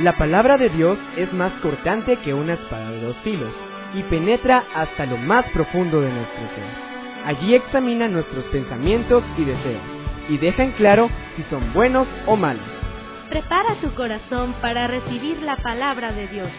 La palabra de Dios es más cortante que una espada de dos filos y penetra hasta lo más profundo de nuestro ser. Allí examina nuestros pensamientos y deseos y deja en claro si son buenos o malos. Prepara tu corazón para recibir la palabra de Dios.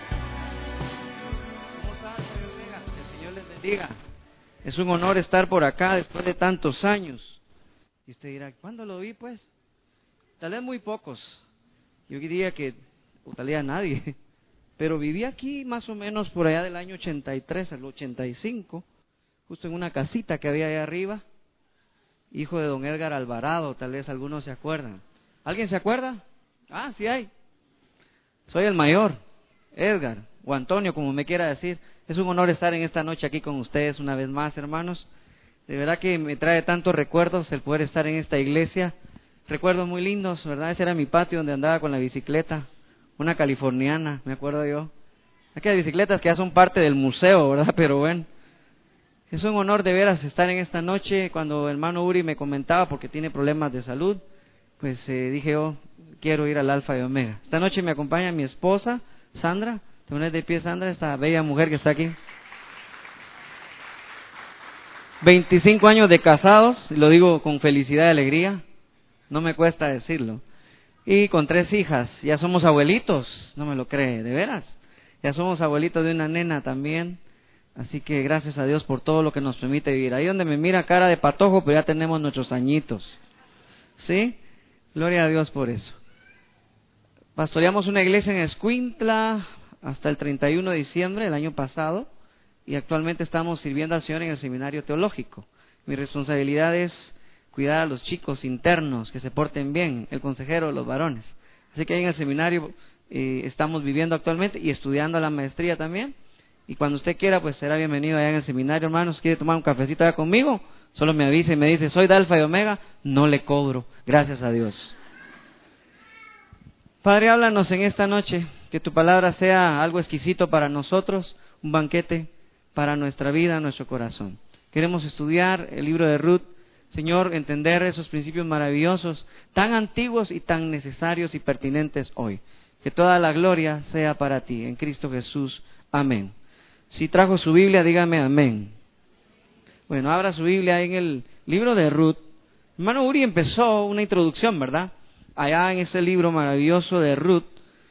¿Cómo están, señor? Que el Señor les bendiga. Es un honor estar por acá después de tantos años. Y usted dirá, ¿cuándo lo vi, pues? Tal vez muy pocos. Yo diría que, o tal vez a nadie. Pero viví aquí más o menos por allá del año 83 al 85, justo en una casita que había allá arriba. Hijo de don Edgar Alvarado, tal vez algunos se acuerdan. ¿Alguien se acuerda? Ah, sí hay. Soy el mayor, Edgar, o Antonio, como me quiera decir. Es un honor estar en esta noche aquí con ustedes una vez más, hermanos. De verdad que me trae tantos recuerdos el poder estar en esta iglesia. Recuerdos muy lindos, ¿verdad? Ese era mi patio donde andaba con la bicicleta. Una californiana, me acuerdo yo. Aquellas bicicletas que ya son parte del museo, ¿verdad? Pero bueno. Es un honor de veras estar en esta noche. Cuando el hermano Uri me comentaba porque tiene problemas de salud, pues dije yo, quiero ir al Alfa y Omega. Esta noche me acompaña mi esposa, Sandra. Te pones de pie, Sandra, esta bella mujer que está aquí. 25 años de casados, y lo digo con felicidad y alegría. No me cuesta decirlo. Y con 3 hijas. Ya somos abuelitos, no me lo cree, de veras. Ya somos abuelitos de una nena también. Así que gracias a Dios por todo lo que nos permite vivir. Ahí donde me mira cara de patojo, pero ya tenemos nuestros añitos. ¿Sí? Gloria a Dios por eso. Pastoreamos una iglesia en Escuintla hasta el 31 de diciembre del año pasado. Y actualmente estamos sirviendo al Señor en el seminario teológico. Mi responsabilidad es cuidar a los chicos internos, que se porten bien, el consejero de los varones. Así que ahí en el seminario estamos viviendo actualmente y estudiando la maestría también. Y cuando usted quiera, pues será bienvenido allá en el seminario, hermanos. ¿Quiere tomar un cafecito allá conmigo? Solo me avisa y me dice, soy de Alfa y Omega, no le cobro, gracias a Dios. Padre, háblanos en esta noche, que tu palabra sea algo exquisito para nosotros, un banquete para nuestra vida, nuestro corazón. Queremos estudiar el libro de Ruth, Señor, entender esos principios maravillosos, tan antiguos y tan necesarios y pertinentes hoy. Que toda la gloria sea para ti, en Cristo Jesús. Amén. Si trajo su Biblia, dígame amén. Bueno, abra su Biblia en el libro de Ruth. Hermano Uri empezó una introducción, ¿verdad? Allá en ese libro maravilloso de Ruth.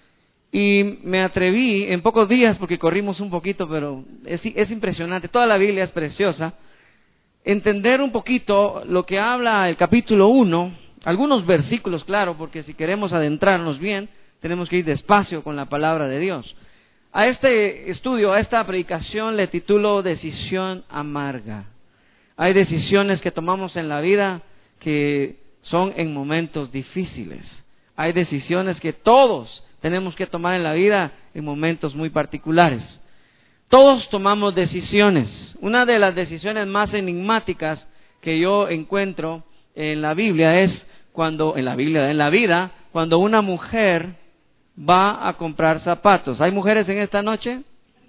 Y me atreví en pocos días, porque corrimos un poquito, pero es impresionante. Toda la Biblia es preciosa. Entender un poquito lo que habla el capítulo 1, algunos versículos, claro, porque si queremos adentrarnos bien, tenemos que ir despacio con la palabra de Dios. A este estudio, a esta predicación le titulo Decisión amarga. Hay decisiones que tomamos en la vida que son en momentos difíciles. Hay decisiones que todos tenemos que tomar en la vida en momentos muy particulares. Todos tomamos decisiones. Una de las decisiones más enigmáticas que yo encuentro en la Biblia es en la vida, cuando una mujer va a comprar zapatos. ¿Hay mujeres en esta noche?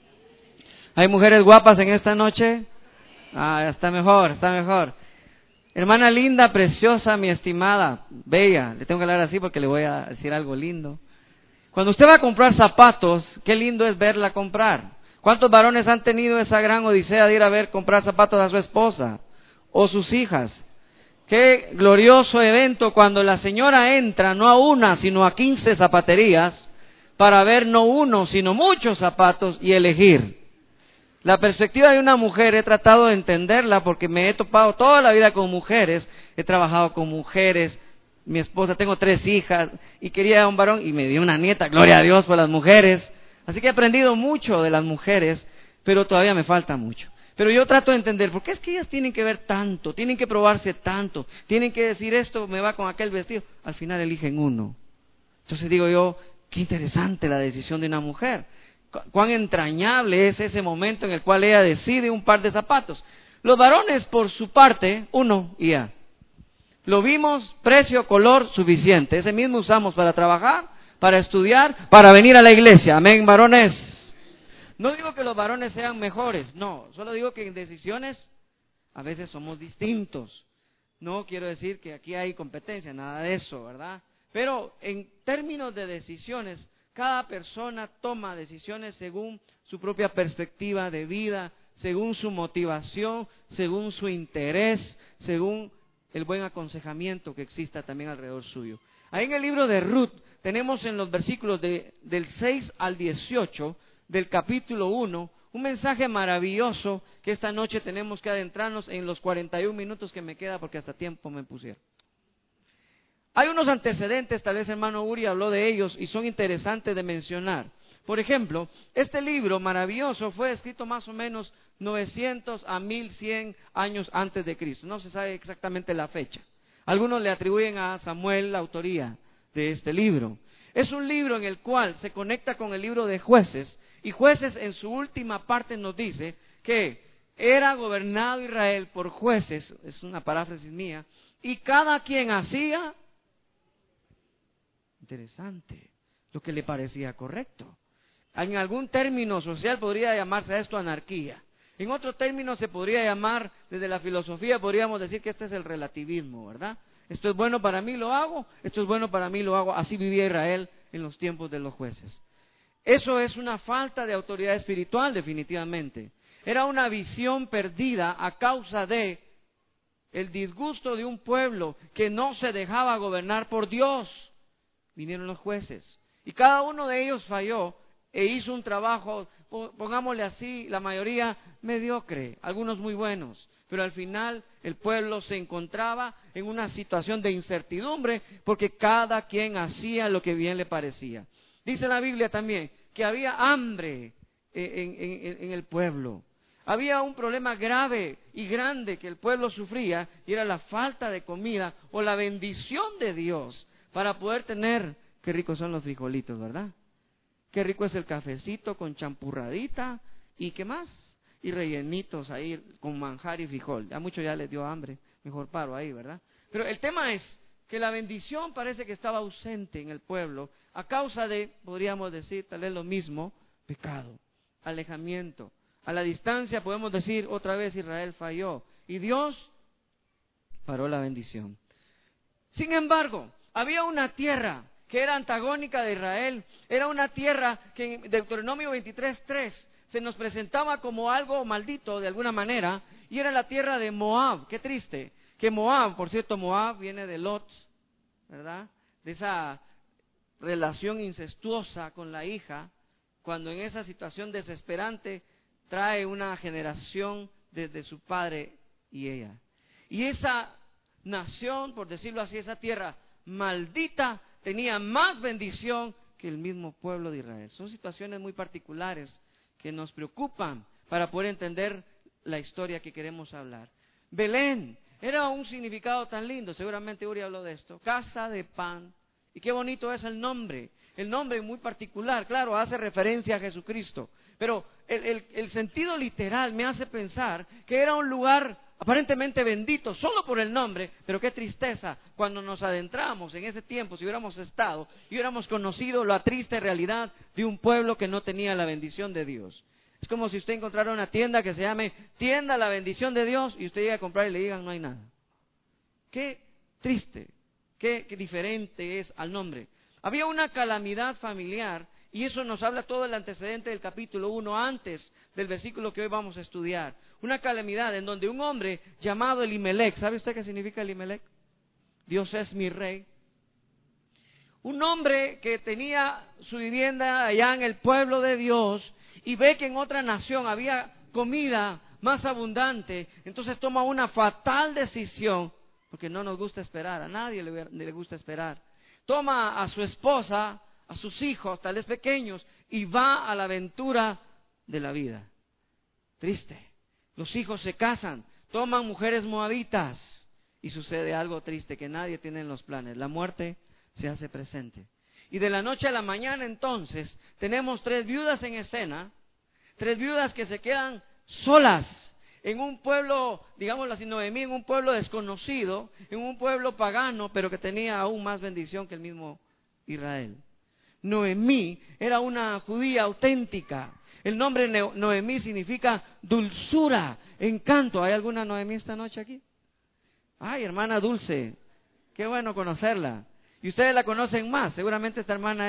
¿Hay mujeres guapas en esta noche? Ah, está mejor, está mejor. Hermana linda, preciosa, mi estimada, bella, le tengo que hablar así porque le voy a decir algo lindo. Cuando usted va a comprar zapatos, qué lindo es verla comprar. ¿Cuántos varones han tenido esa gran odisea de ir a ver comprar zapatos a su esposa o sus hijas? Qué glorioso evento cuando la señora entra no a una, sino a 15 zapaterías para ver no uno, sino muchos zapatos y elegir. La perspectiva de una mujer he tratado de entenderla porque me he topado toda la vida con mujeres, he trabajado con mujeres, mi esposa, tengo 3 hijas y quería un varón y me dio una nieta, gloria a Dios por las mujeres. Así que he aprendido mucho de las mujeres, pero todavía me falta mucho. Pero yo trato de entender, ¿por qué es que ellas tienen que ver tanto? Tienen que probarse tanto, tienen que decir esto, me va con aquel vestido. Al final eligen uno. Entonces digo yo, qué interesante la decisión de una mujer. Cuán entrañable es ese momento en el cual ella decide un par de zapatos. Los varones, por su parte, uno y ya. Lo vimos, precio, color, suficiente. Ese mismo usamos para trabajar, para estudiar, para venir a la iglesia. Amén, varones. No digo que los varones sean mejores, no, solo digo que en decisiones a veces somos distintos. No quiero decir que aquí hay competencia, nada de eso, ¿verdad? Pero en términos de decisiones, cada persona toma decisiones según su propia perspectiva de vida, según su motivación, según su interés, según el buen aconsejamiento que exista también alrededor suyo. Ahí en el libro de Ruth tenemos en los versículos del 6 al 18 del capítulo 1 un mensaje maravilloso que esta noche tenemos que adentrarnos en los 41 minutos que me queda porque hasta tiempo me pusieron. Hay unos antecedentes, tal vez hermano Uri habló de ellos y son interesantes de mencionar. Por ejemplo, este libro maravilloso fue escrito más o menos 900 a 1100 años antes de Cristo. No se sabe exactamente la fecha. Algunos le atribuyen a Samuel la autoría de este libro. Es un libro en el cual se conecta con el libro de Jueces, y Jueces en su última parte nos dice que era gobernado Israel por jueces, es una paráfrasis mía, y cada quien hacía, interesante, lo que le parecía correcto. En algún término social podría llamarse a esto anarquía. En otro término se podría llamar, desde la filosofía podríamos decir que este es el relativismo, ¿verdad? Esto es bueno para mí, lo hago, esto es bueno para mí, lo hago. Así vivía Israel en los tiempos de los jueces. Eso es una falta de autoridad espiritual, definitivamente. Era una visión perdida a causa de el disgusto de un pueblo que no se dejaba gobernar por Dios. Vinieron los jueces y cada uno de ellos falló e hizo un trabajo, pongámosle así, la mayoría mediocre, algunos muy buenos, pero al final el pueblo se encontraba en una situación de incertidumbre porque cada quien hacía lo que bien le parecía. Dice la Biblia también que había hambre en el pueblo. Había un problema grave y grande que el pueblo sufría y era la falta de comida o la bendición de Dios para poder tener, qué ricos son los frijolitos, ¿verdad? Qué rico es el cafecito con champurradita y qué más, y rellenitos ahí con manjar y frijol. A muchos ya les dio hambre, mejor paro ahí, ¿verdad? Pero el tema es que la bendición parece que estaba ausente en el pueblo a causa de, podríamos decir, tal vez lo mismo, pecado, alejamiento. A la distancia podemos decir otra vez Israel falló y Dios paró la bendición. Sin embargo, había una tierra que era antagónica de Israel, era una tierra que en Deuteronomio 23:3 se nos presentaba como algo maldito de alguna manera, y era la tierra de Moab. Qué triste, que Moab, por cierto, Moab viene de Lot, ¿verdad? De esa relación incestuosa con la hija, cuando en esa situación desesperante trae una generación desde su padre y ella. Y esa nación, por decirlo así, esa tierra maldita, tenía más bendición que el mismo pueblo de Israel. Son situaciones muy particulares que nos preocupan para poder entender la historia que queremos hablar. Belén era un significado tan lindo, seguramente Uri habló de esto, casa de pan. Y qué bonito es el nombre muy particular, claro, hace referencia a Jesucristo, pero el sentido literal me hace pensar que era un lugar aparentemente bendito solo por el nombre, pero qué tristeza cuando nos adentramos en ese tiempo, si hubiéramos estado y hubiéramos conocido la triste realidad de un pueblo que no tenía la bendición de Dios. Es como si usted encontrara una tienda que se llame Tienda La Bendición de Dios y usted llega a comprar y le digan no hay nada. Qué triste, qué diferente es al nombre. Había una calamidad familiar y eso nos habla todo el antecedente del capítulo 1 antes del versículo que hoy vamos a estudiar. Una calamidad en donde un hombre llamado Elimelec, ¿sabe usted qué significa Elimelec? Dios es mi rey. Un hombre que tenía su vivienda allá en el pueblo de Dios y ve que en otra nación había comida más abundante, entonces toma una fatal decisión, porque no nos gusta esperar, a nadie le gusta esperar. Toma a su esposa, a sus hijos, tal vez pequeños, y va a la aventura de la vida. Triste. Los hijos se casan, toman mujeres moabitas, y sucede algo triste que nadie tiene en los planes. La muerte se hace presente. Y de la noche a la mañana entonces tenemos 3 viudas en escena, 3 viudas que se quedan solas en un pueblo, digámoslo así, Noemí, en un pueblo desconocido, en un pueblo pagano, pero que tenía aún más bendición que el mismo Israel. Noemí era una judía auténtica. El nombre Noemí significa dulzura, encanto. ¿Hay alguna Noemí esta noche aquí? Ay, hermana Dulce, qué bueno conocerla. Y ustedes la conocen más, seguramente esta hermana es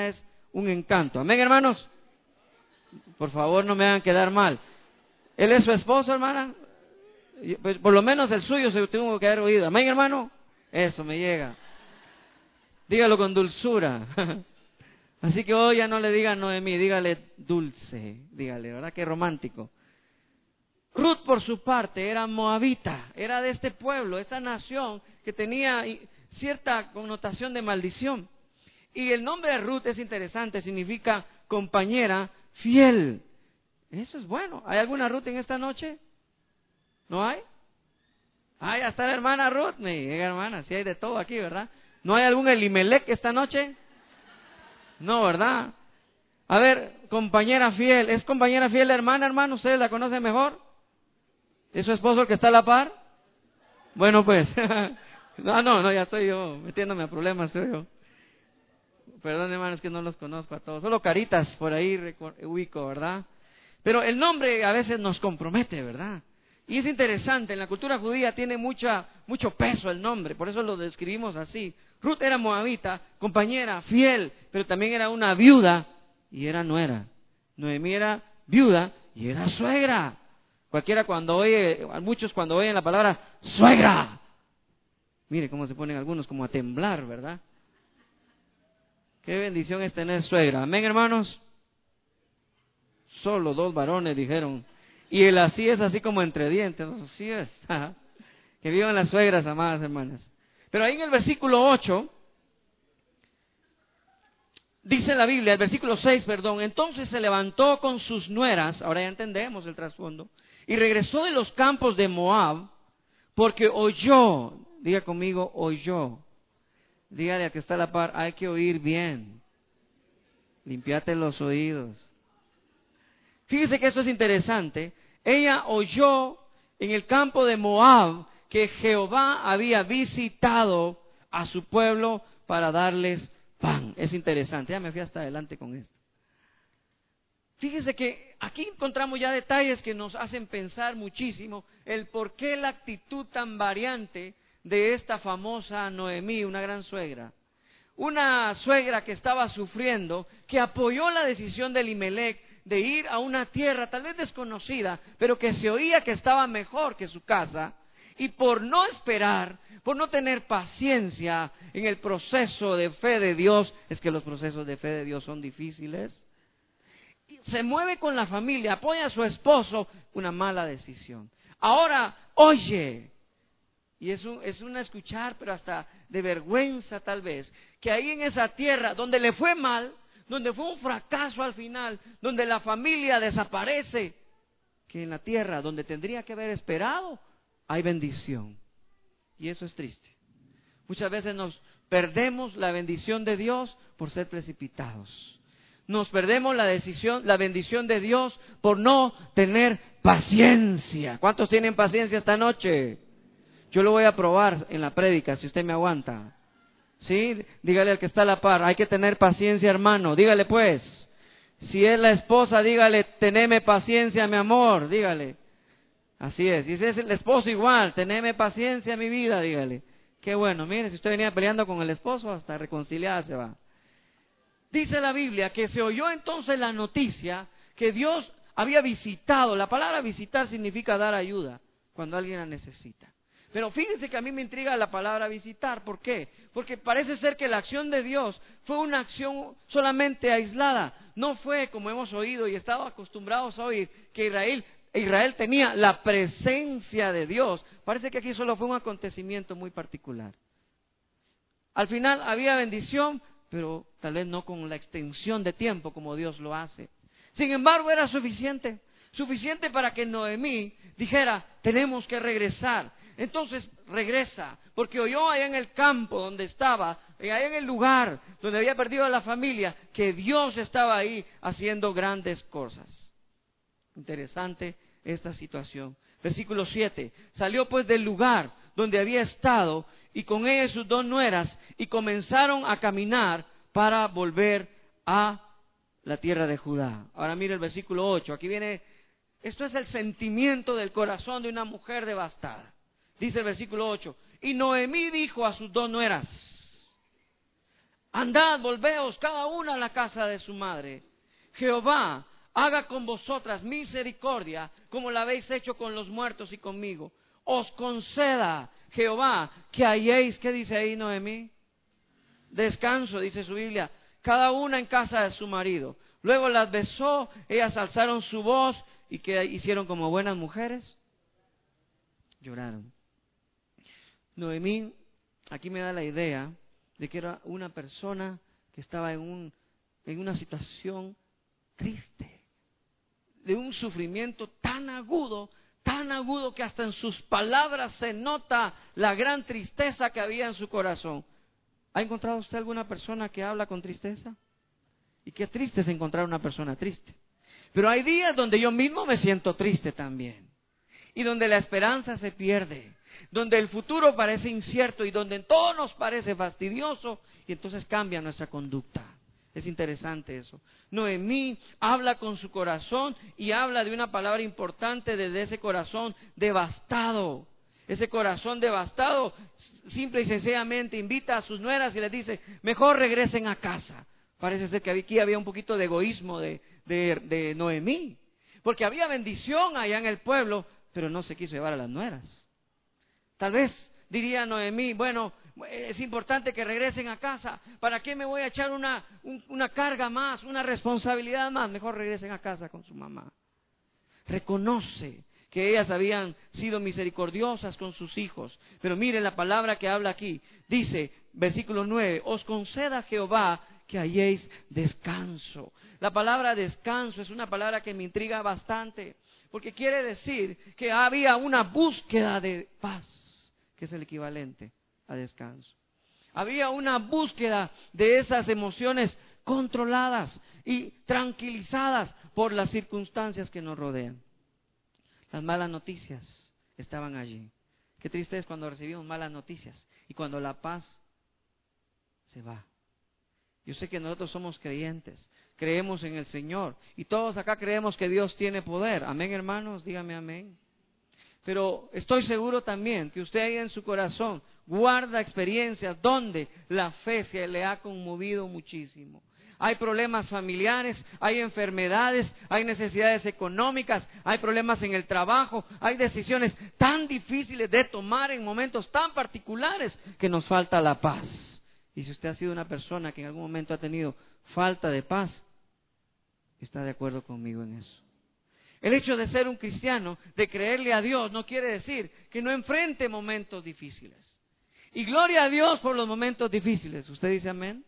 un encanto. Amén, hermanos. Por favor, no me hagan quedar mal. ¿Él es su esposo, hermana? Pues por lo menos el suyo se tuvo que haber oído. Amén, hermano. Eso me llega. Dígalo con dulzura. Así que hoy ya no le diga Noemí, dígale dulce. Dígale, ¿verdad? Qué romántico. Ruth, por su parte, era moabita. Era de este pueblo, esta nación que tenía cierta connotación de maldición. Y el nombre de Ruth es interesante, significa compañera fiel. Eso es bueno. ¿Hay alguna Ruth en esta noche? ¿No hay? Ah, ya está la hermana Ruth. Me llega, hermana, sí hay de todo aquí, ¿verdad? ¿No hay algún Elimelech esta noche? No, ¿verdad? A ver, compañera fiel. ¿Es compañera fiel la hermana, hermano? ¿Ustedes la conocen mejor? ¿Es su esposo el que está a la par? Bueno, pues. No, ya estoy yo metiéndome a problemas, estoy yo. Perdón, hermanos, que no los conozco a todos. Solo caritas por ahí ubico, ¿verdad? Pero el nombre a veces nos compromete, ¿verdad? Y es interesante, en la cultura judía tiene mucho peso el nombre, por eso lo describimos así. Ruth era moabita, compañera, fiel, pero también era una viuda y era nuera. Noemí era viuda y era suegra. Muchos cuando oyen la palabra suegra, mire cómo se ponen algunos como a temblar, ¿verdad? Qué bendición es tener suegra. Amén, hermanos. Solo 2 varones dijeron. Y el así es así como entre dientes. Así es. Que vivan las suegras, amadas hermanas. Pero ahí en el versículo 8, dice la Biblia, el versículo 6, perdón. Entonces se levantó con sus nueras, ahora ya entendemos el trasfondo, y regresó de los campos de Moab, porque oyó, diga conmigo, oyó. Dígale al que está a la par, hay que oír bien. Limpiate los oídos. Fíjese que esto es interesante. Ella oyó en el campo de Moab que Jehová había visitado a su pueblo para darles pan. Es interesante. Ya me fui hasta adelante con esto. Fíjese que aquí encontramos ya detalles que nos hacen pensar muchísimo el por qué la actitud tan variante de esta famosa Noemí, una gran suegra. Una suegra que estaba sufriendo, que apoyó la decisión de Elimelech de ir a una tierra tal vez desconocida, pero que se oía que estaba mejor que su casa, y por no esperar, por no tener paciencia en el proceso de fe de Dios, es que los procesos de fe de Dios son difíciles, se mueve con la familia, apoya a su esposo, una mala decisión. Ahora, oye, y es un escuchar, pero hasta de vergüenza tal vez, que ahí en esa tierra donde le fue mal, donde fue un fracaso al final, donde la familia desaparece, que en la tierra donde tendría que haber esperado, hay bendición. Y eso es triste. Muchas veces nos perdemos la bendición de Dios por ser precipitados. Nos perdemos la bendición de Dios por no tener paciencia. ¿Cuántos tienen paciencia esta noche? Yo lo voy a probar en la prédica, si usted me aguanta. ¿Sí? Dígale al que está a la par, hay que tener paciencia, hermano. Dígale pues. Si es la esposa, dígale, teneme paciencia, mi amor. Dígale. Así es. Y si es el esposo igual, teneme paciencia, mi vida, dígale. Qué bueno, mire, si usted venía peleando con el esposo, hasta reconciliarse va. Dice la Biblia que se oyó entonces la noticia que Dios había visitado. La palabra visitar significa dar ayuda cuando alguien la necesita. Pero fíjense que a mí me intriga la palabra visitar. ¿Por qué? Porque parece ser que la acción de Dios fue una acción solamente aislada. No fue, como hemos oído y estado acostumbrados a oír, que Israel tenía la presencia de Dios. Parece que aquí solo fue un acontecimiento muy particular. Al final había bendición, pero tal vez no con la extensión de tiempo como Dios lo hace. Sin embargo, era suficiente para que Noemí dijera, tenemos que regresar. Entonces regresa, porque oyó allá en el campo donde estaba, allá en el lugar donde había perdido a la familia, que Dios estaba ahí haciendo grandes cosas. Interesante esta situación. Versículo 7. Salió pues del lugar donde había estado y con ella sus 2 nueras y comenzaron a caminar para volver a la tierra de Judá. Ahora mire el versículo 8. Aquí viene, esto es el sentimiento del corazón de una mujer devastada. Dice el versículo 8, y Noemí dijo a sus 2 nueras, Andad, volveos cada una a la casa de su madre. Jehová haga con vosotras misericordia, como la habéis hecho con los muertos y conmigo. Os conceda Jehová que halléis, ¿qué dice ahí Noemí? Descanso, dice su Biblia, cada una en casa de su marido. Luego las besó, ellas alzaron su voz, ¿y qué hicieron como buenas mujeres? Lloraron. Noemí, aquí me da la idea de que era una persona que estaba en una situación triste, de un sufrimiento tan agudo que hasta en sus palabras se nota la gran tristeza que había en su corazón. ¿Ha encontrado usted alguna persona que habla con tristeza? Y qué triste es encontrar una persona triste. Pero hay días donde yo mismo me siento triste también, y donde la esperanza se pierde, donde el futuro parece incierto y donde todo nos parece fastidioso, y entonces cambia nuestra conducta. Es interesante eso. Noemí habla con su corazón y habla de una palabra importante desde ese corazón devastado. Ese corazón devastado, simple y sencillamente invita a sus nueras y les dice, mejor regresen a casa. Parece ser que aquí había un poquito de egoísmo de Noemí, porque había bendición allá en el pueblo, pero no se quiso llevar a las nueras. Tal vez diría Noemí, bueno, es importante que regresen a casa. ¿Para qué me voy a echar una carga más, una responsabilidad más? Mejor regresen a casa con su mamá. Reconoce que ellas habían sido misericordiosas con sus hijos. Pero miren la palabra que habla aquí. Dice, versículo 9, os conceda Jehová que halléis descanso. La palabra descanso es una palabra que me intriga bastante, porque quiere decir que había una búsqueda de paz, que es el equivalente a descanso. Había una búsqueda de esas emociones controladas y tranquilizadas por las circunstancias que nos rodean. Las malas noticias estaban allí. Qué triste es cuando recibimos malas noticias y cuando la paz se va. Yo sé que nosotros somos creyentes, creemos en el Señor y todos acá creemos que Dios tiene poder. Amén, hermanos, dígame amén. Pero estoy seguro también que usted ahí en su corazón guarda experiencias donde la fe se le ha conmovido muchísimo. Hay problemas familiares, hay enfermedades, hay necesidades económicas, hay problemas en el trabajo, hay decisiones tan difíciles de tomar en momentos tan particulares que nos falta la paz. Y si usted ha sido una persona que en algún momento ha tenido falta de paz, está de acuerdo conmigo en eso. El hecho de ser un cristiano, de creerle a Dios, no quiere decir que no enfrente momentos difíciles. Y gloria a Dios por los momentos difíciles. ¿Usted dice amén?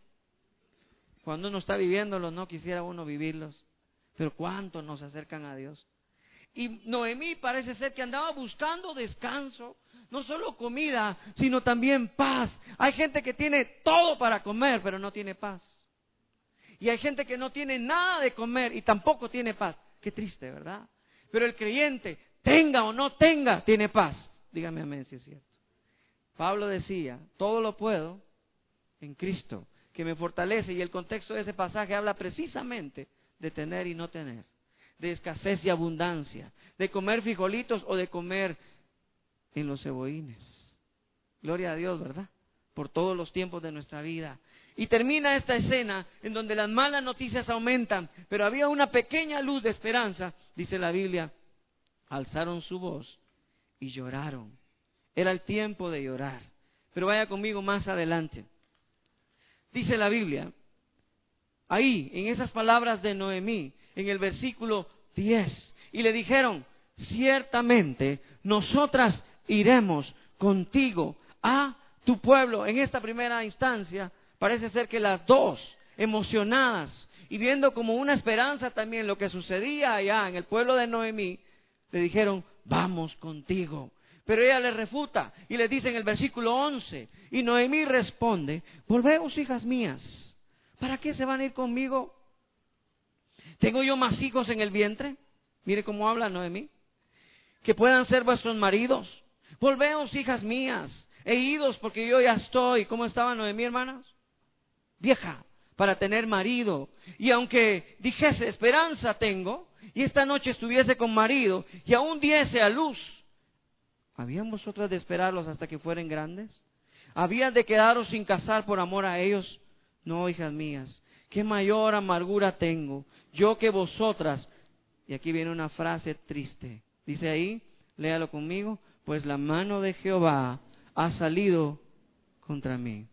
Cuando uno está viviéndolos, no quisiera uno vivirlos. Pero ¿cuánto nos acercan a Dios? Y Noemí parece ser que andaba buscando descanso, no solo comida, sino también paz. Hay gente que tiene todo para comer, pero no tiene paz. Y hay gente que no tiene nada de comer y tampoco tiene paz. Qué triste, ¿verdad? Pero el creyente, tenga o no tenga, tiene paz. Dígame amén si es cierto. Pablo decía, todo lo puedo en Cristo, que me fortalece. Y el contexto de ese pasaje habla precisamente de tener y no tener, de escasez y abundancia, de comer frijolitos o de comer en los cebollines. Gloria a Dios, ¿verdad? Por todos los tiempos de nuestra vida. Y termina esta escena en donde las malas noticias aumentan, pero había una pequeña luz de esperanza, dice la Biblia. Alzaron su voz y lloraron. Era el tiempo de llorar. Pero vaya conmigo más adelante. Dice la Biblia, ahí, en esas palabras de Noemí, en el versículo 10, y le dijeron, ciertamente nosotras iremos contigo a tu pueblo. En esta primera instancia, parece ser que las dos, emocionadas y viendo como una esperanza también lo que sucedía allá en el pueblo de Noemí, le dijeron, vamos contigo. Pero ella le refuta y le dice en el versículo 11, y Noemí responde, volveos, hijas mías, ¿para qué se van a ir conmigo? ¿Tengo yo más hijos en el vientre? Mire cómo habla Noemí. Que puedan ser vuestros maridos. Volveos, hijas mías, e idos, porque yo ya estoy. ¿Cómo estaba Noemí, hermanas? Vieja, para tener marido. Y aunque dijese, esperanza tengo, y esta noche estuviese con marido, y aún diese a luz, ¿habían vosotras de esperarlos hasta que fueren grandes? ¿Habían de quedaros sin casar por amor a ellos? No, hijas mías, qué mayor amargura tengo, yo que vosotras. Y aquí viene una frase triste. Dice ahí, léalo conmigo, pues la mano de Jehová ha salido contra mí.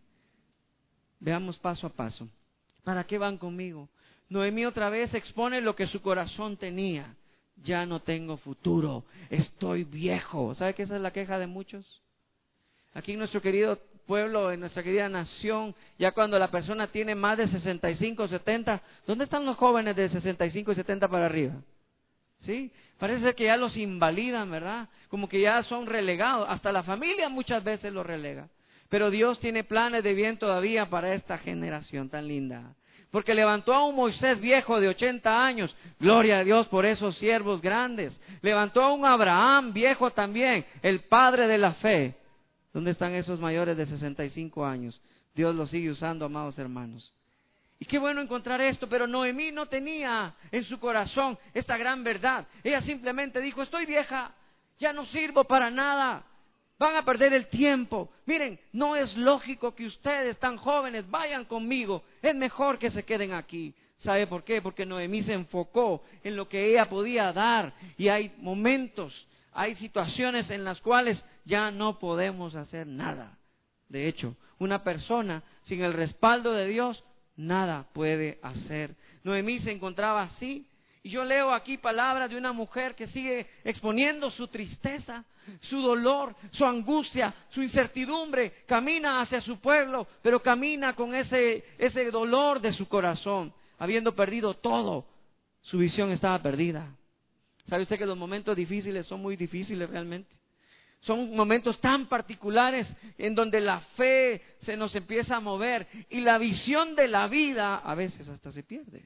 Veamos paso a paso. ¿Para qué van conmigo? Noemí otra vez expone lo que su corazón tenía. Ya no tengo futuro, estoy viejo. ¿Sabe que esa es la queja de muchos? Aquí en nuestro querido pueblo, en nuestra querida nación, ya cuando la persona tiene más de 65, 70, ¿dónde están los jóvenes de 65 y 70 para arriba? ¿Sí? Parece que ya los invalidan, ¿verdad? Como que ya son relegados. Hasta la familia muchas veces los relega. Pero Dios tiene planes de bien todavía para esta generación tan linda. Porque levantó a un Moisés viejo de 80 años. Gloria a Dios por esos siervos grandes. Levantó a un Abraham viejo también, el padre de la fe. ¿Dónde están esos mayores de 65 años? Dios los sigue usando, amados hermanos. Y qué bueno encontrar esto, pero Noemí no tenía en su corazón esta gran verdad. Ella simplemente dijo, estoy vieja, ya no sirvo para nada, van a perder el tiempo. Miren, no es lógico que ustedes tan jóvenes vayan conmigo, es mejor que se queden aquí. ¿Sabe por qué? Porque Noemí se enfocó en lo que ella podía dar, y hay momentos, hay situaciones en las cuales ya no podemos hacer nada. De hecho, una persona sin el respaldo de Dios nada puede hacer. Noemí se encontraba así. Y yo leo aquí palabras de una mujer que sigue exponiendo su tristeza, su dolor, su angustia, su incertidumbre. Camina hacia su pueblo, pero camina con ese dolor de su corazón. Habiendo perdido todo, su visión estaba perdida. ¿Sabe usted que los momentos difíciles son muy difíciles realmente? Son momentos tan particulares en donde la fe se nos empieza a mover y la visión de la vida a veces hasta se pierde.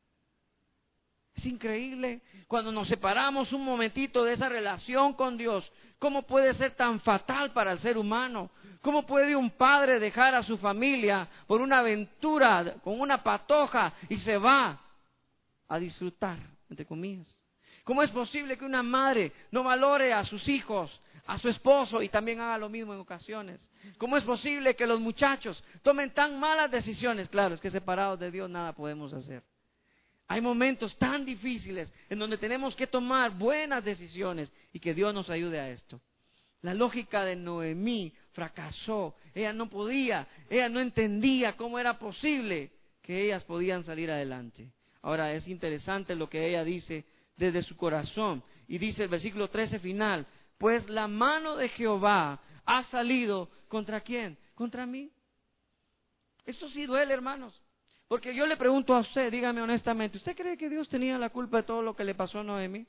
Es increíble cuando nos separamos un momentito de esa relación con Dios. ¿Cómo puede ser tan fatal para el ser humano? ¿Cómo puede un padre dejar a su familia por una aventura con una patoja y se va a disfrutar, entre comillas? ¿Cómo es posible que una madre no valore a sus hijos, a su esposo y también haga lo mismo en ocasiones? ¿Cómo es posible que los muchachos tomen tan malas decisiones? Claro, es que separados de Dios nada podemos hacer. Hay momentos tan difíciles en donde tenemos que tomar buenas decisiones y que Dios nos ayude a esto. La lógica de Noemí fracasó. Ella no podía, ella no entendía cómo era posible que ellas podían salir adelante. Ahora es interesante lo que ella dice desde su corazón. Y dice el versículo 13 final, pues la mano de Jehová ha salido ¿contra quién? Contra mí. Esto sí duele, hermanos. Porque yo le pregunto a usted, dígame honestamente, ¿usted cree que Dios tenía la culpa de todo lo que le pasó a Noemí?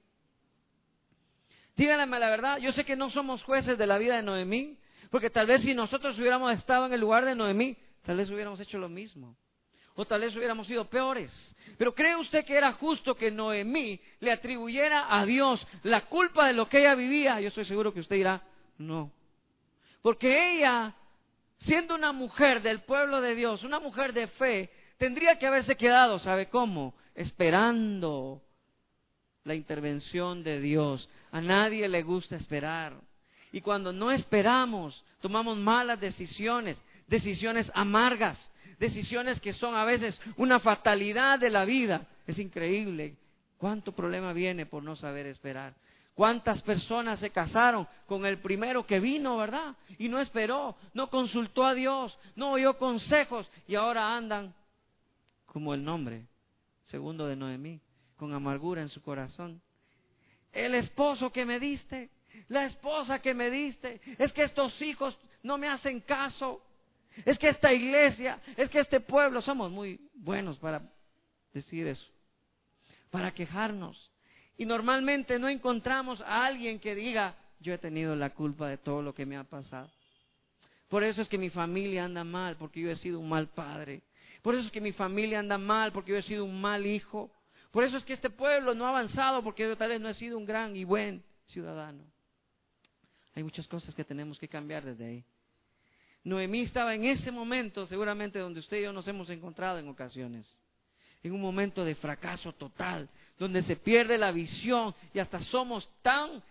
Díganme la verdad, yo sé que no somos jueces de la vida de Noemí, porque tal vez si nosotros hubiéramos estado en el lugar de Noemí, tal vez hubiéramos hecho lo mismo. O tal vez hubiéramos sido peores. Pero ¿cree usted que era justo que Noemí le atribuyera a Dios la culpa de lo que ella vivía? Yo estoy seguro que usted dirá, no. Porque ella, siendo una mujer del pueblo de Dios, una mujer de fe, tendría que haberse quedado, ¿sabe cómo? Esperando la intervención de Dios. A nadie le gusta esperar. Y cuando no esperamos, tomamos malas decisiones, decisiones amargas, decisiones que son a veces una fatalidad de la vida. Es increíble cuánto problema viene por no saber esperar. Cuántas personas se casaron con el primero que vino, ¿verdad? Y no esperó, no consultó a Dios, no oyó consejos y ahora andan como el nombre segundo de Noemí, con amargura en su corazón. El esposo que me diste, la esposa que me diste, es que estos hijos no me hacen caso. Es que esta iglesia, es que este pueblo, somos muy buenos para decir eso, para quejarnos. Y normalmente no encontramos a alguien que diga, yo he tenido la culpa de todo lo que me ha pasado. Por eso es que mi familia anda mal, porque yo he sido un mal padre. Por eso es que mi familia anda mal, porque yo he sido un mal hijo. Por eso es que este pueblo no ha avanzado, porque yo tal vez no he sido un gran y buen ciudadano. Hay muchas cosas que tenemos que cambiar desde ahí. Noemí estaba en ese momento, seguramente donde usted y yo nos hemos encontrado en ocasiones, en un momento de fracaso total, donde se pierde la visión y hasta somos tan,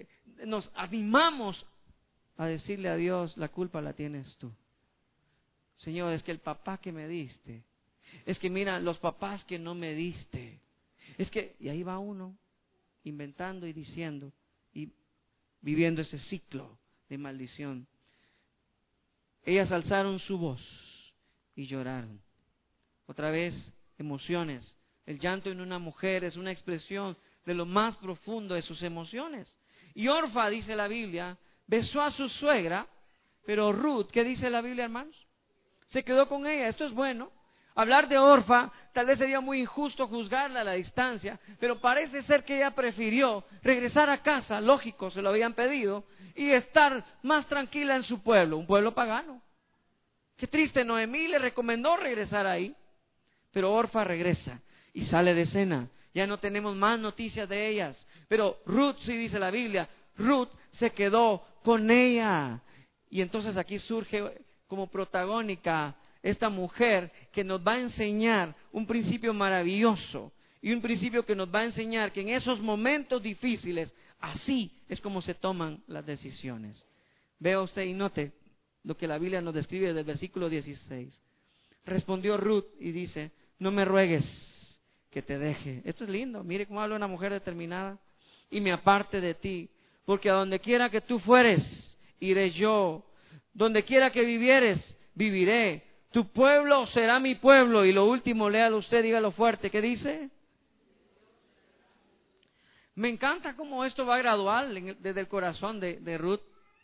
nos animamos a decirle a Dios, la culpa la tienes tú. Señor, es que el papá que me diste, es que mira, los papás que no me diste, es que, y ahí va uno, inventando y diciendo, y viviendo ese ciclo de maldición. Ellas alzaron su voz y lloraron. Otra vez, emociones. El llanto en una mujer es una expresión de lo más profundo de sus emociones. Y Orfa, dice la Biblia, besó a su suegra, pero Ruth, ¿qué dice la Biblia, hermanos? Se quedó con ella. Esto es bueno. Hablar de Orfa, tal vez sería muy injusto juzgarla a la distancia, pero parece ser que ella prefirió regresar a casa, lógico, se lo habían pedido, y estar más tranquila en su pueblo, un pueblo pagano. Qué triste, Noemí le recomendó regresar ahí, pero Orfa regresa y sale de escena. Ya no tenemos más noticias de ellas, pero Ruth, sí dice la Biblia, Ruth se quedó con ella. Y entonces aquí surge como protagónica esta mujer que nos va a enseñar un principio maravilloso y un principio que nos va a enseñar que en esos momentos difíciles así es como se toman las decisiones. Vea usted y note lo que la Biblia nos describe desde el versículo 16. Respondió Ruth y dice, no me ruegues que te deje. Esto es lindo, mire cómo habla una mujer determinada. Y me aparte de ti, porque a donde quiera que tú fueres, iré yo. Donde quiera que vivieres, viviré. Tu pueblo será mi pueblo. Y lo último, léalo usted, dígalo fuerte. ¿Qué dice? Me encanta cómo esto va gradual desde el corazón de Ruth.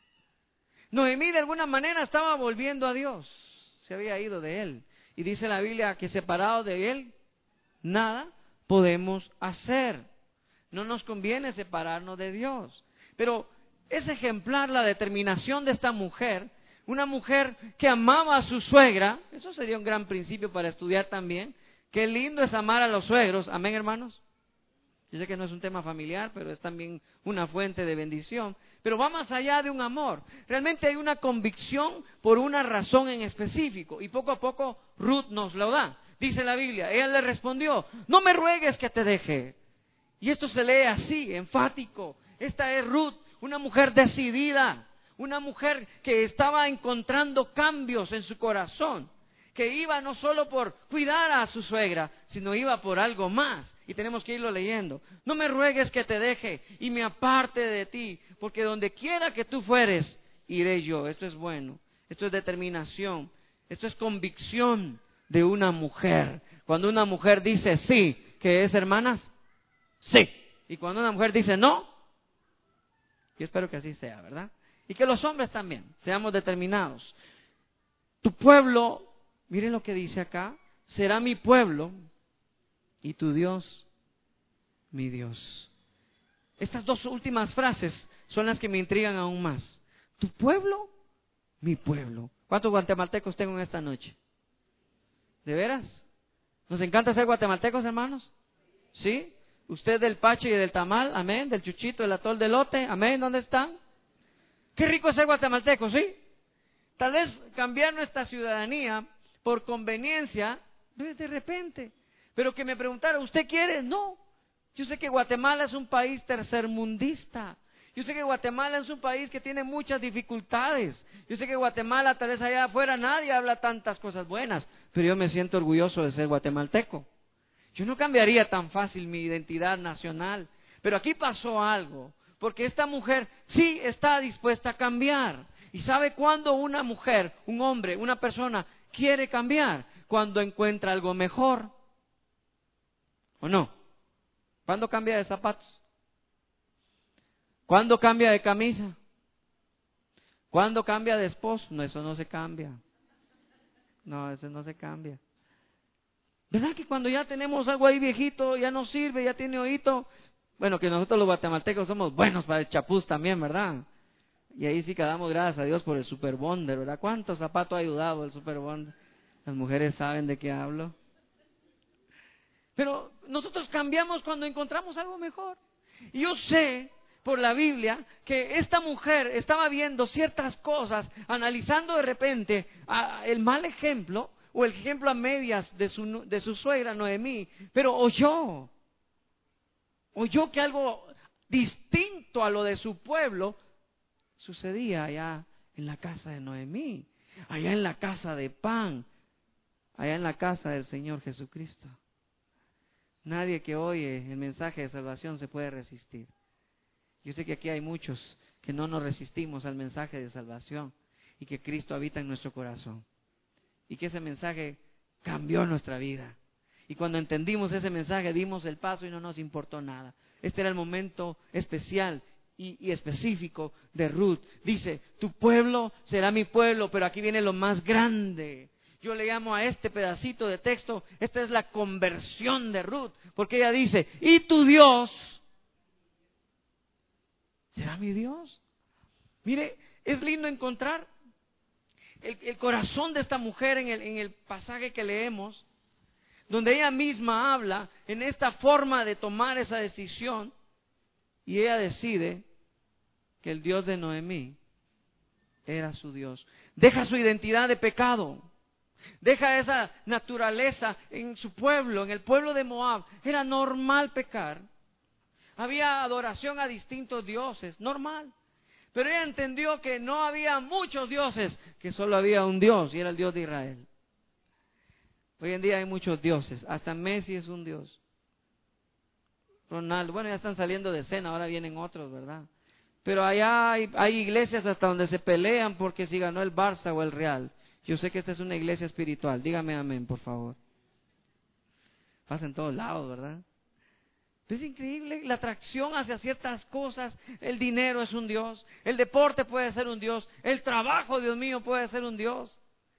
Noemí de alguna manera estaba volviendo a Dios. Se había ido de él. Y dice la Biblia que separado de él, nada podemos hacer. No nos conviene separarnos de Dios. Pero es ejemplar la determinación de esta mujer, una mujer que amaba a su suegra. Eso sería un gran principio para estudiar también. Qué lindo es amar a los suegros. Amén, hermanos. Yo sé que no es un tema familiar, pero es también una fuente de bendición. Pero va más allá de un amor. Realmente hay una convicción por una razón en específico. Y poco a poco Ruth nos lo da. Dice la Biblia, ella le respondió, no me ruegues que te deje. Y esto se lee así, enfático. Esta es Ruth, una mujer decidida, una mujer que estaba encontrando cambios en su corazón, que iba no solo por cuidar a su suegra, sino iba por algo más. Y tenemos que irlo leyendo. No me ruegues que te deje y me aparte de ti, porque donde quiera que tú fueres, iré yo. Esto es bueno, esto es determinación, esto es convicción de una mujer. Cuando una mujer dice sí, ¿qué es, hermanas? Sí. Y cuando una mujer dice no, yo espero que así sea, ¿verdad? Y que los hombres también seamos determinados. Tu pueblo, miren lo que dice acá, será mi pueblo y tu Dios, mi Dios. Estas dos últimas frases son las que me intrigan aún más. Tu pueblo, mi pueblo. ¿Cuántos guatemaltecos tengo en esta noche? ¿De veras? ¿Nos encanta ser guatemaltecos, hermanos? ¿Sí? ¿Usted del pache y del tamal? Amén. ¿Del chuchito, del atol de elote? Amén. ¿Dónde están? Qué rico es ser guatemalteco, ¿sí? Tal vez cambiar nuestra ciudadanía por conveniencia, de repente. Pero que me preguntara, ¿usted quiere? No. Yo sé que Guatemala es un país tercermundista. Yo sé que Guatemala es un país que tiene muchas dificultades. Yo sé que Guatemala, tal vez allá afuera, nadie habla tantas cosas buenas. Pero yo me siento orgulloso de ser guatemalteco. Yo no cambiaría tan fácil mi identidad nacional. Pero aquí pasó algo. Porque esta mujer sí está dispuesta a cambiar. ¿Y sabe cuándo una mujer, un hombre, una persona quiere cambiar? Cuando encuentra algo mejor. ¿O no? ¿Cuándo cambia de zapatos? ¿Cuándo cambia de camisa? ¿Cuándo cambia de esposo? No, eso no se cambia. No, eso no se cambia. ¿Verdad que cuando ya tenemos algo ahí viejito, ya no sirve, ya tiene hoyito? Bueno, que nosotros los guatemaltecos somos buenos para el chapuz también, ¿verdad? Y ahí sí que damos gracias a Dios por el Super Bonder, ¿verdad? ¿Cuántos zapatos ha ayudado el Super Bonder? Las mujeres saben de qué hablo. Pero nosotros cambiamos cuando encontramos algo mejor. Y yo sé por la Biblia que esta mujer estaba viendo ciertas cosas, analizando de repente el mal ejemplo o el ejemplo a medias de su suegra Noemí, pero oyó que algo distinto a lo de su pueblo sucedía allá en la casa de Noemí. allá en la casa de pan, allá en la casa del Señor Jesucristo. Nadie que oye el mensaje de salvación se puede resistir. Yo sé que aquí hay muchos que no nos resistimos al mensaje de salvación y que Cristo habita en nuestro corazón. Y que ese mensaje cambió nuestra vida. Y cuando entendimos ese mensaje, dimos el paso y no nos importó nada. Este era el momento especial y específico de Ruth. Dice, tu pueblo será mi pueblo, pero aquí viene lo más grande. Yo le llamo a este pedacito de texto, esta es la conversión de Ruth, porque ella dice, y tu Dios será mi Dios. Mire, es lindo encontrar el corazón de esta mujer en el pasaje que leemos, donde ella misma habla en esta forma de tomar esa decisión, y ella decide que el Dios de Noemí era su Dios. Deja su identidad de pecado, deja esa naturaleza en su pueblo, en el pueblo de Moab. Era normal pecar, había adoración a distintos dioses, normal. Pero ella entendió que no había muchos dioses, que solo había un Dios, y era el Dios de Israel. Hoy en día hay muchos dioses, hasta Messi es un Dios. Ronaldo, bueno, ya están saliendo de escena, ahora vienen otros, ¿verdad? Pero allá hay iglesias hasta donde se pelean porque si ganó el Barça o el Real. Yo sé que esta es una iglesia espiritual, dígame amén, por favor. Pasa en todos lados, ¿verdad? Es increíble la atracción hacia ciertas cosas. El dinero es un Dios, el deporte puede ser un Dios, el trabajo, Dios mío, puede ser un Dios.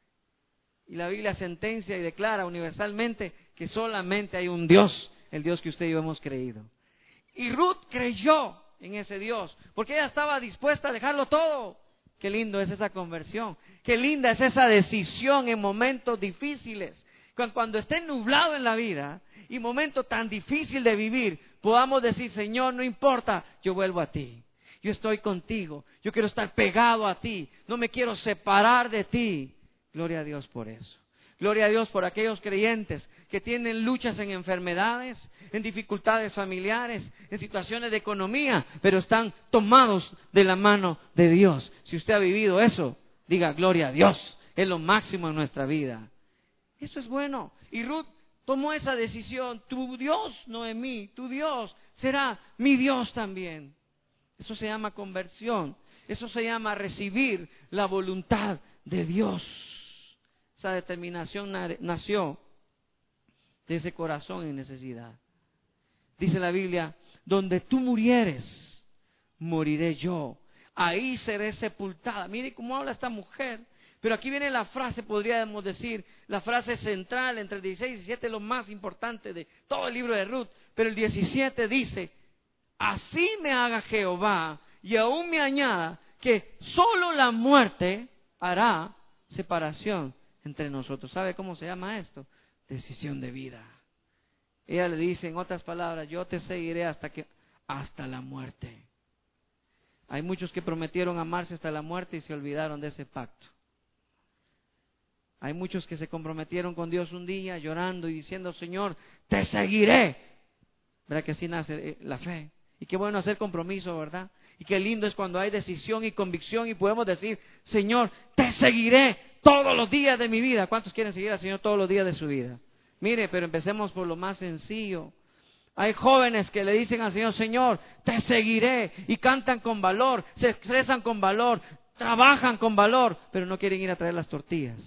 Y la Biblia sentencia y declara universalmente que solamente hay un Dios, el Dios que usted y yo hemos creído. Y Ruth creyó en ese Dios, porque ella estaba dispuesta a dejarlo todo. Qué lindo es esa conversión, qué linda es esa decisión en momentos difíciles. Cuando esté nublado en la vida y momento tan difícil de vivir, podamos decir, Señor, no importa, yo vuelvo a ti. Yo estoy contigo, yo quiero estar pegado a ti, no me quiero separar de ti. Gloria a Dios por eso. Gloria a Dios por aquellos creyentes que tienen luchas en enfermedades, en dificultades familiares, en situaciones de economía, pero están tomados de la mano de Dios. Si usted ha vivido eso, diga gloria a Dios, es lo máximo en nuestra vida. Eso es bueno. Y Ruth tomó esa decisión. Tu Dios, Noemí, tu Dios será mi Dios también. Eso se llama conversión. Eso se llama recibir la voluntad de Dios. Esa determinación nació de ese corazón en necesidad. Dice la Biblia, donde tú murieres, moriré yo. Ahí seré sepultada. Mire cómo habla esta mujer. Pero aquí viene la frase, podríamos decir, la frase central entre el 16 y 17, lo más importante de todo el libro de Ruth. Pero el 17 dice, así me haga Jehová y aún me añada que solo la muerte hará separación entre nosotros. ¿Sabe cómo se llama esto? Decisión de vida. Ella le dice, en otras palabras, yo te seguiré hasta la muerte. Hay muchos que prometieron amarse hasta la muerte y se olvidaron de ese pacto. Hay muchos que se comprometieron con Dios un día llorando y diciendo, Señor, te seguiré. ¿Verdad que así nace la fe? Y qué bueno hacer compromiso, ¿verdad? Y qué lindo es cuando hay decisión y convicción y podemos decir, Señor, te seguiré todos los días de mi vida. ¿Cuántos quieren seguir al Señor todos los días de su vida? Mire, pero empecemos por lo más sencillo. Hay jóvenes que le dicen al Señor, Señor, te seguiré, y cantan con valor, se expresan con valor, trabajan con valor, pero no quieren ir a traer las tortillas.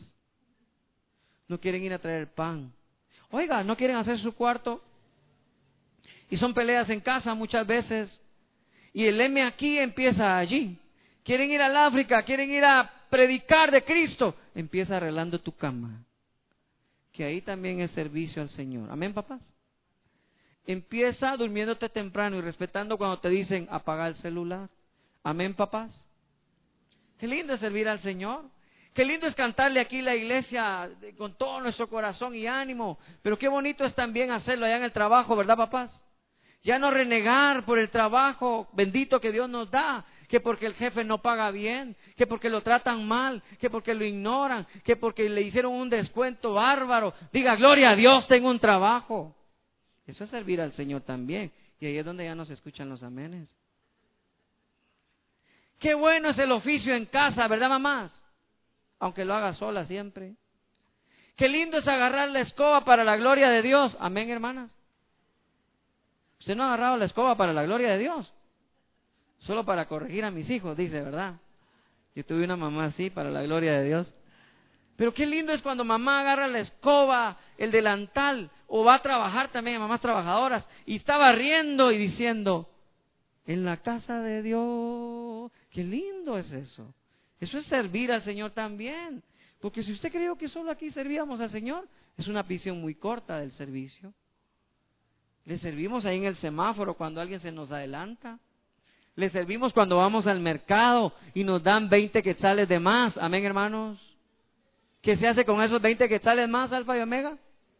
No quieren ir a traer el pan. Oiga, no quieren hacer su cuarto. Y son peleas en casa muchas veces. Y el heme aquí empieza allí. Quieren ir al África, quieren ir a predicar de Cristo. Empieza arreglando tu cama. Que ahí también es servicio al Señor. Amén, papás. Empieza durmiéndote temprano y respetando cuando te dicen apaga el celular. Amén, papás. Qué lindo es servir al Señor. Qué lindo es cantarle aquí la iglesia con todo nuestro corazón y ánimo. Pero qué bonito es también hacerlo allá en el trabajo, ¿verdad, papás? Ya no renegar por el trabajo bendito que Dios nos da, que porque el jefe no paga bien, que porque lo tratan mal, que porque lo ignoran, que porque le hicieron un descuento bárbaro. Diga, gloria a Dios, tengo un trabajo. Eso es servir al Señor también. Y ahí es donde ya nos escuchan los amenes. Qué bueno es el oficio en casa, ¿verdad, mamás? aunque lo haga sola siempre. Qué lindo es agarrar la escoba para la gloria de Dios. Amén, hermanas. Usted no ha agarrado la escoba para la gloria de Dios. Solo para corregir a mis hijos, dice, ¿verdad? Yo tuve una mamá así, para la gloria de Dios. Pero qué lindo es cuando mamá agarra la escoba, el delantal, o va a trabajar también, mamás trabajadoras, y está barriendo y diciendo, en la casa de Dios. Qué lindo es eso. Eso es servir al Señor también. Porque si usted creyó que solo aquí servíamos al Señor, es una visión muy corta del servicio. Le servimos ahí en el semáforo cuando alguien se nos adelanta. Le servimos cuando vamos al mercado y nos dan 20 quetzales de más. Amén, hermanos. ¿Qué se hace con esos 20 quetzales más, Alfa y Omega?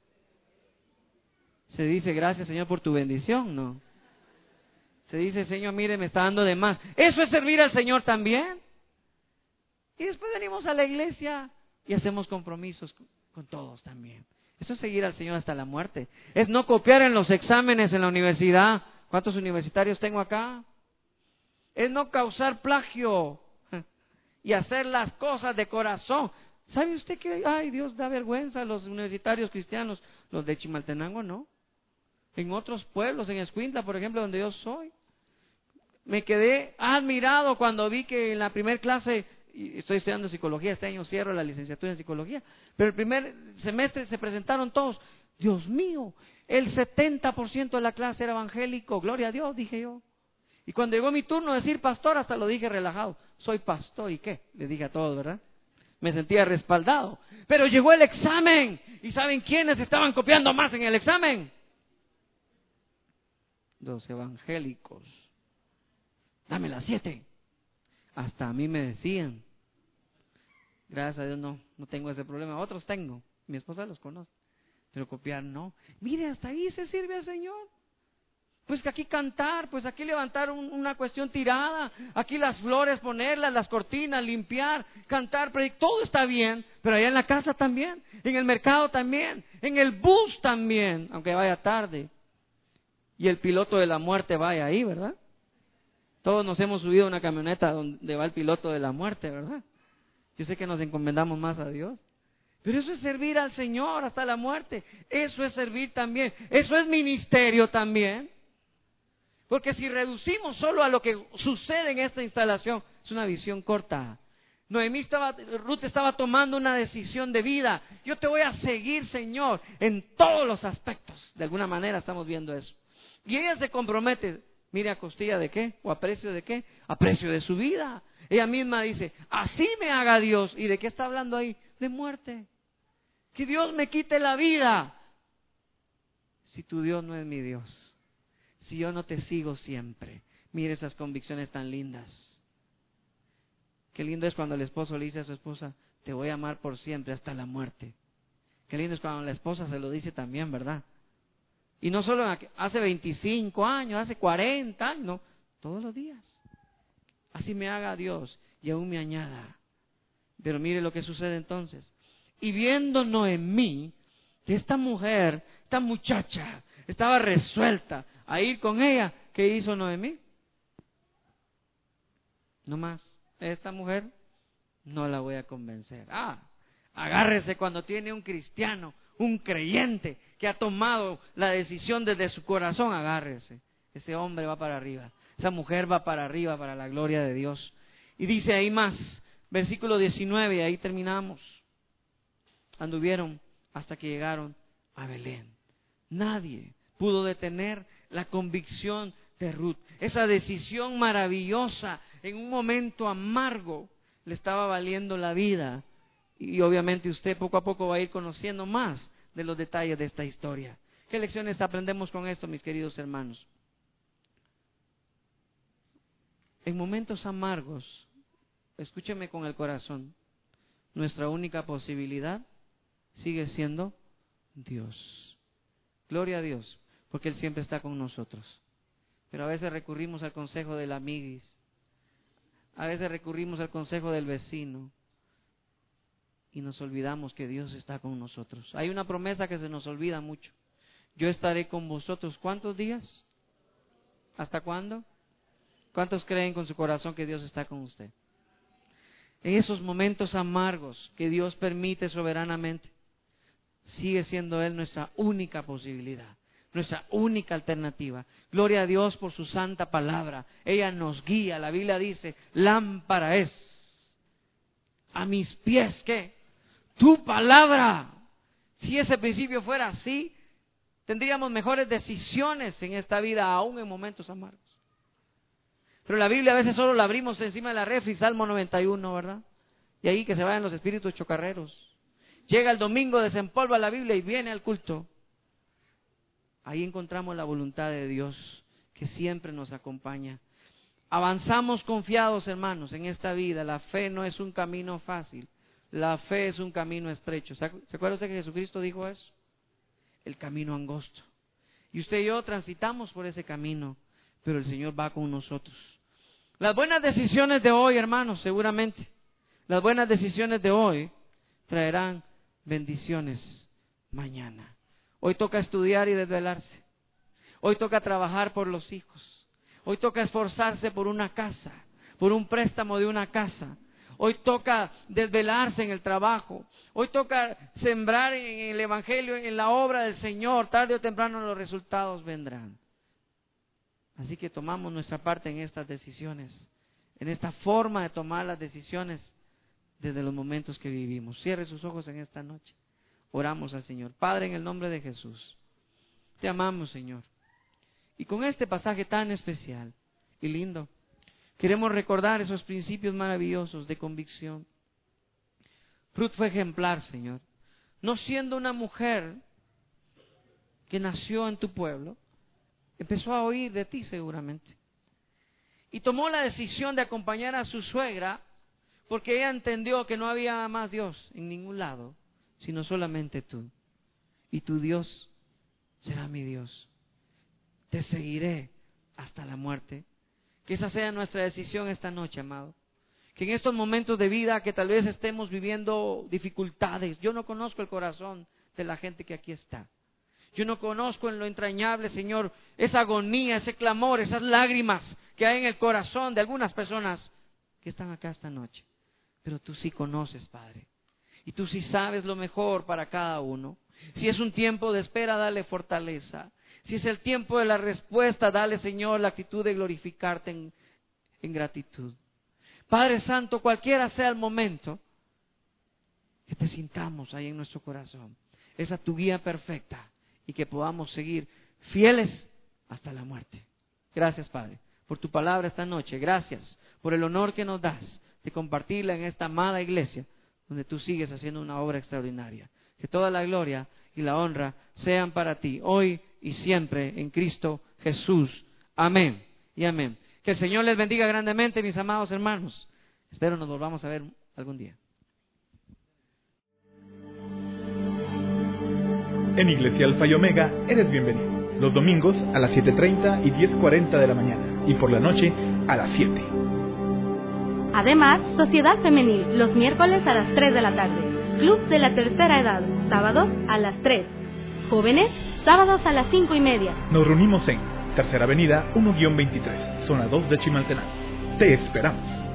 Se dice, gracias, Señor, por tu bendición, ¿no? Se dice, Señor, mire, me está dando de más. Eso es servir al Señor también. Y después venimos a la iglesia y hacemos compromisos con todos también. Eso es seguir al Señor hasta la muerte. Es no copiar en los exámenes en la universidad. ¿Cuántos universitarios tengo acá? Es no causar plagio y hacer las cosas de corazón. ¿Sabe usted que, ay, Dios da vergüenza a los universitarios cristianos? Los de Chimaltenango, no. En otros pueblos, en Escuintla, por ejemplo, donde yo soy, me quedé admirado cuando vi que en la primera clase, y estoy estudiando psicología, este año cierro la licenciatura en psicología, pero el primer semestre se presentaron todos. Dios mío, el 70% de la clase era evangélico, gloria a Dios, dije yo. Y cuando llegó mi turno de decir pastor, hasta lo dije relajado, soy pastor, ¿y qué? Le dije a todos, ¿verdad? Me sentía respaldado. Pero llegó el examen, ¿y saben quiénes estaban copiando más en el examen? Los evangélicos. Dame las 7. Hasta a mí me decían. Gracias a Dios no tengo ese problema. Otros tengo. Mi esposa los conoce. Pero copiar no. Mire, hasta ahí se sirve al Señor. Pues que aquí cantar, pues aquí levantar una cuestión tirada, aquí las flores ponerlas, las cortinas, limpiar, cantar, predicar, todo está bien, pero allá en la casa también, en el mercado también, en el bus también, aunque vaya tarde. Y el piloto de la muerte vaya ahí, ¿verdad? Todos nos hemos subido a una camioneta donde va el piloto de la muerte, ¿verdad? Yo sé que nos encomendamos más a Dios. Pero eso es servir al Señor hasta la muerte. Eso es servir también. Eso es ministerio también. Porque si reducimos solo a lo que sucede en esta instalación, es una visión corta. Ruth estaba tomando una decisión de vida. Yo te voy a seguir, Señor, en todos los aspectos. De alguna manera estamos viendo eso. Y ella se compromete, mire, ¿a costilla de qué? ¿O a precio de qué? A precio de su vida. Ella misma dice, así me haga Dios. ¿Y de qué está hablando ahí? De muerte. Que Dios me quite la vida. Si tu Dios no es mi Dios. Si yo no te sigo siempre. Mire esas convicciones tan lindas. Qué lindo es cuando el esposo le dice a su esposa, te voy a amar por siempre hasta la muerte. Qué lindo es cuando la esposa se lo dice también, ¿verdad? Y no solo hace 25 años, hace 40 años, no, todos los días. Así me haga Dios y aún me añada. Pero mire lo que sucede entonces. Y viendo Noemí, que esta mujer, esta muchacha, estaba resuelta a ir con ella, ¿qué hizo Noemí? No más. Esta mujer no la voy a convencer. Agárrese cuando tiene un cristiano, un creyente que ha tomado la decisión desde su corazón, agárrese. Ese hombre va para arriba, esa mujer va para arriba para la gloria de Dios. Y dice ahí más, versículo 19, y ahí terminamos. Anduvieron hasta que llegaron a Belén. Nadie pudo detener la convicción de Ruth. Esa decisión maravillosa en un momento amargo le estaba valiendo la vida. Y obviamente usted poco a poco va a ir conociendo más de los detalles de esta historia. ¿Qué lecciones aprendemos con esto, mis queridos hermanos? En momentos amargos, escúcheme con el corazón, nuestra única posibilidad sigue siendo Dios. Gloria a Dios, porque Él siempre está con nosotros. Pero a veces recurrimos al consejo del amiguis, a veces recurrimos al consejo del vecino y nos olvidamos que Dios está con nosotros. Hay una promesa que se nos olvida mucho. Yo estaré con vosotros, ¿cuántos días? ¿Hasta cuándo? ¿Cuántos creen con su corazón que Dios está con usted? en esos momentos amargos que Dios permite soberanamente, sigue siendo Él nuestra única posibilidad, nuestra única alternativa. Gloria a Dios por su santa palabra. Ella nos guía. La Biblia dice, lámpara es a mis pies, ¿qué? Tu palabra. Si ese principio fuera así, tendríamos mejores decisiones en esta vida, aún en momentos amargos. Pero la Biblia a veces solo la abrimos encima de la refri, Salmo 91, ¿verdad? Y ahí que se vayan los espíritus chocarreros. Llega el domingo, desempolva la Biblia y viene al culto. Ahí encontramos la voluntad de Dios que siempre nos acompaña. Avanzamos confiados, hermanos, en esta vida. La fe no es un camino fácil. La fe es un camino estrecho. ¿Se acuerda usted que Jesucristo dijo eso? El camino angosto. Y usted y yo transitamos por ese camino, pero el Señor va con nosotros. Las buenas decisiones de hoy, hermanos, seguramente, las buenas decisiones de hoy traerán bendiciones mañana. Hoy toca estudiar y desvelarse. Hoy toca trabajar por los hijos. Hoy toca esforzarse por una casa, por un préstamo de una casa. Hoy toca desvelarse en el trabajo. Hoy toca sembrar en el Evangelio, en la obra del Señor. Tarde o temprano los resultados vendrán. Así que tomamos nuestra parte en estas decisiones, en esta forma de tomar las decisiones desde los momentos que vivimos. Cierre sus ojos en esta noche. Oramos al Señor. Padre, en el nombre de Jesús, te amamos, Señor. Y con este pasaje tan especial y lindo, queremos recordar esos principios maravillosos de convicción. Ruth fue ejemplar, Señor. No siendo una mujer que nació en tu pueblo, empezó a oír de ti seguramente. Y tomó la decisión de acompañar a su suegra porque ella entendió que no había más Dios en ningún lado, sino solamente tú. Y tu Dios será mi Dios. Te seguiré hasta la muerte. Que esa sea nuestra decisión esta noche, amado. Que en estos momentos de vida que tal vez estemos viviendo dificultades, yo no conozco el corazón de la gente que aquí está. Yo no conozco en lo entrañable, Señor, esa agonía, ese clamor, esas lágrimas que hay en el corazón de algunas personas que están acá esta noche. Pero tú sí conoces, Padre. Y tú sí sabes lo mejor para cada uno. Si es un tiempo de espera, dale fortaleza. Si es el tiempo de la respuesta, dale, Señor, la actitud de glorificarte en gratitud. Padre Santo, cualquiera sea el momento, que te sintamos ahí en nuestro corazón. Esa tu guía perfecta y que podamos seguir fieles hasta la muerte. Gracias, Padre, por tu palabra esta noche. Gracias por el honor que nos das de compartirla en esta amada iglesia, donde tú sigues haciendo una obra extraordinaria. Que toda la gloria y la honra sean para ti, hoy y siempre, en Cristo Jesús. Amén y amén. Que el Señor les bendiga grandemente, mis amados hermanos. Espero nos volvamos a ver algún día. En Iglesia Alfa y Omega eres bienvenido. Los domingos a las 7:30 y 10:40 de la mañana. Y por la noche a las 7. Además, Sociedad Femenil, los miércoles a las 3 de la tarde. Club de la Tercera Edad, sábados a las 3. Jóvenes, sábados a las 5:30. Nos reunimos en Tercera Avenida 1-23, zona 2 de Chimaltenango. Te esperamos.